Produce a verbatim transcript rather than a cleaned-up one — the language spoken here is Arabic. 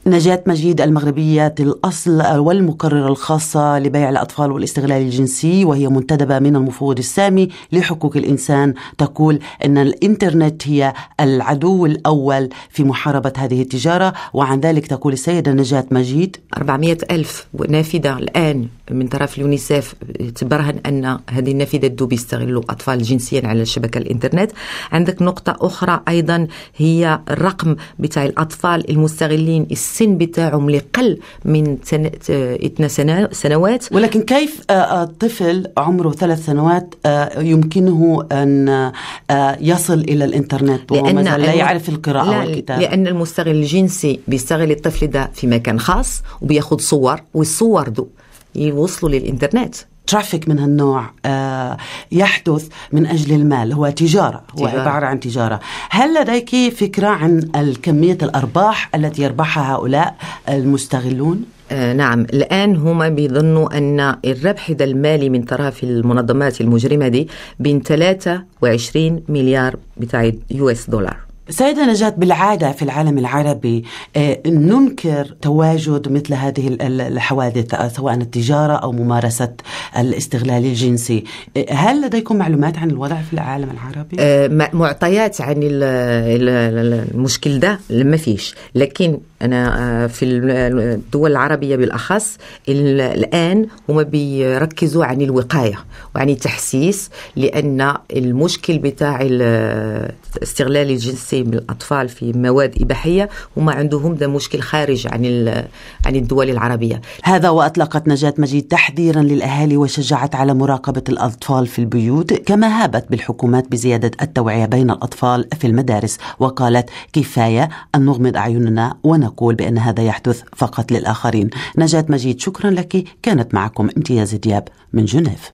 نجاة مجيد المغربية الأصل والمقررة الخاصة لبيع الأطفال والاستغلال الجنسي، وهي منتدبة من المفوض السامي لحقوق الإنسان، تقول أن الإنترنت هي العدو الأول في محاربة هذه التجارة. وعن ذلك تقول السيدة نجاة مجيد: أربعمائة ألف نافذة الآن من طرف اليونيسيف تبرهن أن هذه النافذة دوب يستغلوا أطفال جنسيا على شبكة الإنترنت. عندك نقطة أخرى أيضا هي الرقم بتاع الأطفال المستغلين، السن بتاعهم لقل من اثنى سنوات. ولكن كيف الطفل عمره ثلاث سنوات يمكنه أن يصل إلى الإنترنت وهو مثلا لا يعرف القراءة والكتابة؟ لأن المستغل الجنسي بيستغل الطفل ده في مكان خاص وبياخد صور، والصور دو يوصلوا للإنترنت. ترافيك من هالنوع آه يحدث من أجل المال، هو تجارة، هو تجارة. عبارة عن تجارة. هل لديك فكرة عن الكمية الأرباح التي يربحها هؤلاء المستغلون؟ آه نعم، الآن هما بيظنوا أن الربح ده المالي من طرف المنظمات المجرمة دي بين ثلاثة وعشرين مليار بتاع يو اس دولار. سيدة نجاة، بالعادة في العالم العربي ننكر تواجد مثل هذه الحوادث، سواء التجارة أو ممارسة الاستغلال الجنسي. هل لديكم معلومات عن الوضع في العالم العربي؟ معطيات عن المشكل ده ما فيش، لكن أنا في الدول العربية بالأخص الآن هم بيركزوا عن الوقاية وعن التحسيس، لأن المشكل بتاع الاستغلال الجنسي بالأطفال في مواد إباحية هم عندهم ده مشكل خارج عن عن الدول العربية. هذا وأطلقت نجاة مجيد تحذيرا للأهالي وشجعت على مراقبة الأطفال في البيوت، كما هابت بالحكومات بزيادة التوعية بين الأطفال في المدارس، وقالت: كفاية أن نغمض أعيننا ونقول بأن هذا يحدث فقط للآخرين. نجاة مجيد، شكرا لك. كانت معكم امتياز دياب من جنيف.